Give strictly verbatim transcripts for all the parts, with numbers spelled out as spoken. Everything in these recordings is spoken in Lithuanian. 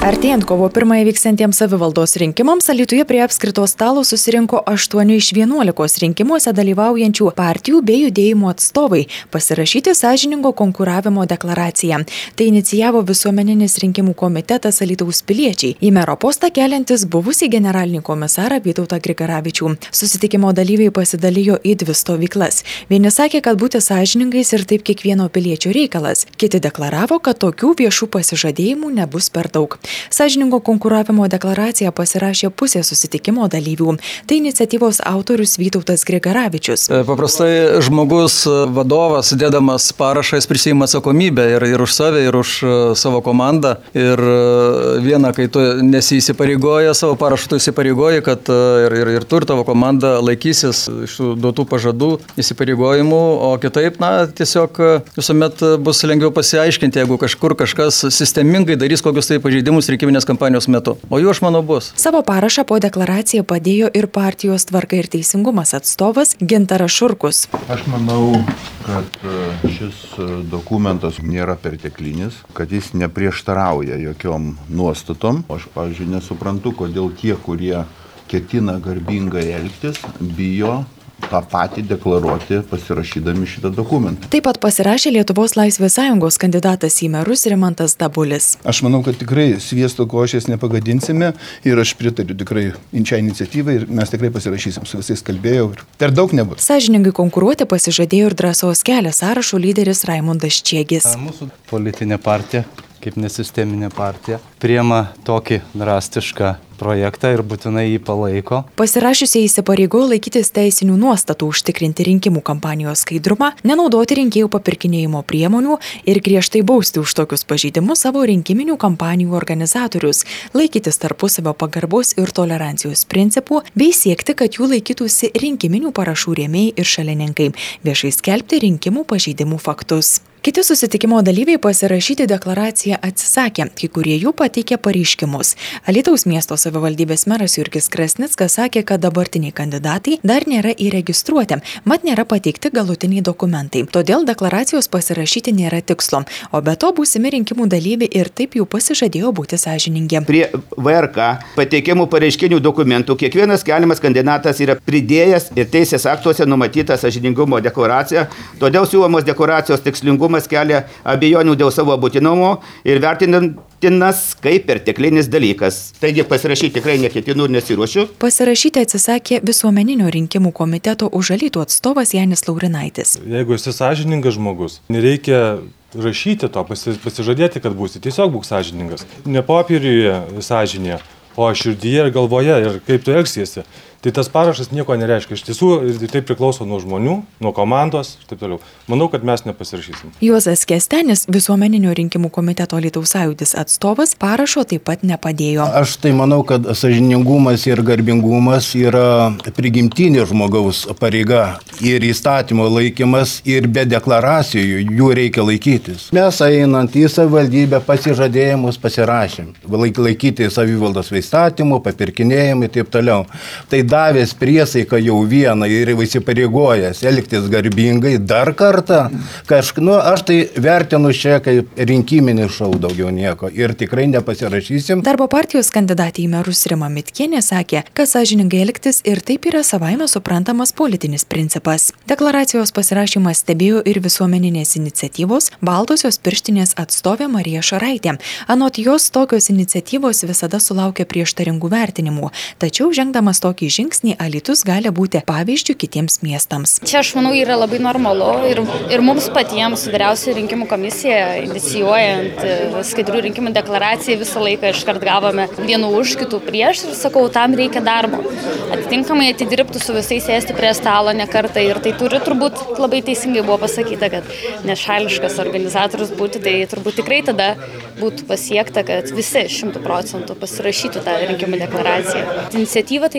Artėjant kovo pirmąją vyksiantiems savivaldos rinkimams, Alytuje prie apskrito stalo susirinko aštuoni iš vienuolikos rinkimuose dalyvaujančių partijų bei judėjimų atstovai pasirašyti sąžiningo konkuravimo deklaraciją. Tai inicijavo visuomeninis rinkimų komitetas Alytaus piliečiai, į mero postą keliantis buvusį generalinį komisarą Vytautą Grigaravičių. Susitikimo dalyviai pasidalijo į dvi stovyklas. Vieni sakė, kad būti sąžiningais ir taip kiekvieno piliečio reikalas. Kiti deklaravo, kad tokių viešų pasižadėjimų nebus per daug. Sąžiningo konkuravimo deklaraciją pasirašė pusė susitikimo dalyvių. Tai iniciatyvos autorius Vytautas Grigaravičius. Paprastai žmogus, vadovas, dėdamas parašą, jis prisiima atsakomybę ir, ir už save, ir už savo komandą. Ir viena, kai tu nesiįsipareigoja savo parašų, tu įsipareigoji, kad ir, ir, ir tu ir tavo komanda laikysis iš tų duotų pažadų, įsipareigojimų, o kitaip, na, tiesiog visuomet bus lengviau pasiaiškinti, jeigu kažkur kažkas sistemingai darys kokius tai pažeidimus rinkiminės kampanijos metu. O jų, aš manau, bus. Savo parašą po deklaraciją padėjo ir partijos Tvarka ir teisingumas atstovas Gintaras Šurkus. Aš manau, kad šis dokumentas nėra perteklinis, kad jis neprieštarauja jokiom nuostatom. Aš, pavyzdžiui, nesuprantu, kodėl tie, kurie ketina garbingai elgtis, bijo tą patį deklaruoti pasirašydami šitą dokumentą. Taip pat pasirašė Lietuvos Laisvės sąjungos kandidatas į merus Rimantas Dabulis. Aš manau, kad tikrai sviesto košės nepagadinsime ir aš pritariu tikrai šią iniciatyvą ir mes tikrai pasirašysim, su visais kalbėjau ir per daug nebus. Sąžiningai konkuruoti pasižadėjo ir Drąsos kelio sąrašo lyderis Raimundas Čiegis. Mūsų politinė partija, kaip nesisteminė partija, priima tokį drastišką projektą ir būtinai jį palaiko. Pasirašiusiai įsipareigojo laikytis teisinių nuostatų, užtikrinti rinkimų kampanijos skaidrumą, nenaudoti rinkėjų papirkinėjimo priemonių ir griežtai bausti už tokius pažeidimus savo rinkiminių kampanijų organizatorius, laikytis tarpusavio pagarbos ir tolerancijos principų bei siekti, kad jų laikytųsi rinkiminių parašų rėmėjai ir šalininkai, viešai skelbti rinkimų pažeidimų faktus. Kiti susitikimo dalyviai pasirašyti deklaraciją atsisakė, kai kurie jų pateikė pareiškimus. Alytaus miesto savivaldybės meras Jurgis Krasnickas sakė, kad dabartiniai kandidatai dar nėra įregistruoti, mat nėra pateikti galutiniai dokumentai. Todėl deklaracijos pasirašyti nėra tikslo, o be to būsimi rinkimų dalyviai ir taip jau pasižadėjo būti sąžiningi. Prie V R K pateikiamų pareiškinių dokumentų kiekvienas keliamas kandidatas yra pridėjęs ir teisės aktuose numatytą sąžiningumo deklaraciją, todėl siūlomos deklaracijos tikslingumas kelia abejonių dėl savo būtinumo ir vertintinas kaip perteklinis dalykas. Taigi pasirašyti tikrai neketinu ir nesiruošiu. Pasirašyti atsisakė visuomeninio rinkimų komiteto už Alytų atstovas Janis Laurinaitis. Jeigu esi sąžiningas žmogus, nereikia rašyti to, pasižadėti, kad būsi. Tiesiog būk sąžiningas. Ne popieriuje sąžinė, o širdyje ir galvoje ir kaip tu elgsiesi. Tai tas parašas nieko nereiškia. Iš tiesų, tai priklauso nuo žmonių, nuo komandos ir taip toliau. Manau, kad mes nepasirašysim. Juozas Kestenis, visuomeninio rinkimų komiteto Alytaus sąjūdis atstovas, parašo taip pat nepadėjo. Aš tai manau, kad sąžiningumas ir garbingumas yra prigimtinė žmogaus pareiga ir įstatymo laikymas ir be deklaracijų jų reikia laikytis. Mes einant į savivaldybę pasižadėjimus pasirašėm. Laikyti savivaldos įstatymų, papirkinėjimai ir taip toliau. Tai davęs priesaiką jau vieną ir įsipareigojęs elgtis garbingai dar kartą, kažk, nu, aš tai vertinu čia kaip rinkiminį šou, daugiau nieko ir tikrai nepasirašysim. Darbo partijos kandidatė į merus Rima Mitkienė sakė, kad sąžiningai elgtis ir taip yra savaime suprantamas politinis principas. Deklaracijos pasirašymą stebėjo ir visuomeninės iniciatyvos Baltosios pirštinės atstovė Marija Šaraitė. Anot jos, tokios iniciatyvos visada sulaukia prieštaringų vertinimų, tačiau žengdamas tokį žingsnį Alytus gali būti pavyzdžių kitiems miestams. Čia, aš manau, yra labai normalu ir, ir mums patiems, vyriausioji rinkimų komisija, inicijuojant skaidrių rinkimų deklaraciją, visą laiką iškart gavome vienų už, kitų prieš ir sakau, tam reikia darbo. Atitinkamai atidirbti su visais, sėsti prie stalo ne kartą ir tai turi turbūt labai teisingai buvo pasakyta, kad nešališkas organizatorius būti, tai turbūt tikrai tada būtų pasiekta, kad visi šimtų procentų pasirašytų tą rinkimų deklaraciją. Iniciatyva tai yra graži.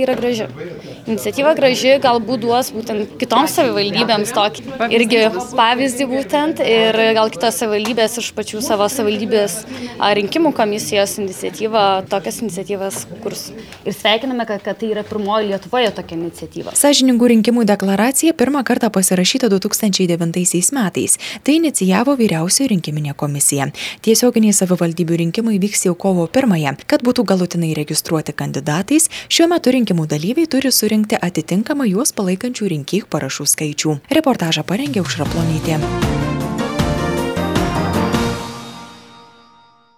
graži. Iniciatyva graži, galbūt duos būtent kitoms savivaldybėms tokį irgi pavyzdį būtent ir gal kitos savivaldybės iš pačių savo savivaldybės rinkimų komisijos iniciatyvą, tokias iniciatyvas kurs. Ir sveikiname, kad, kad tai yra pirmoji Lietuvoje tokia iniciatyva. Sąžiningų rinkimų deklaracija pirmą kartą pasirašyta du tūkstančiai devintaisiais metais. Tai inicijavo Vyriausioji rinkiminė komisija. Tiesioginiai savivaldybių rinkimai vyks jau kovo pirmąją. Kad būtų galutinai registruoti kandidatais, šiuo metu rinkimų dalyviai turi surinkti atitinkamą juos palaikančių rinkėjų parašų skaičių. Reportažą parengė Aušra Plonytė.